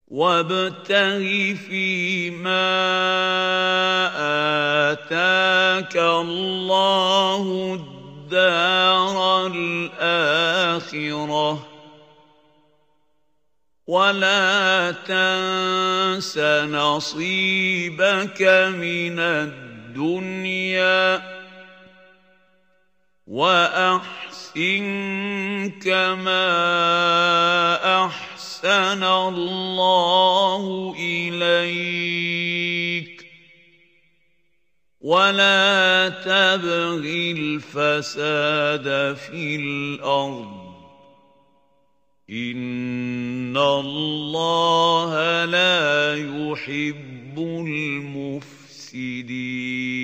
وابتغ فيما آتاك الله الدار الآخرة ولا تنس نصيبك من الدنيا وأحسن كما أحسن الله إليك ولا تبغ الفساد في الأرض إن الله لا يحب المفسدين.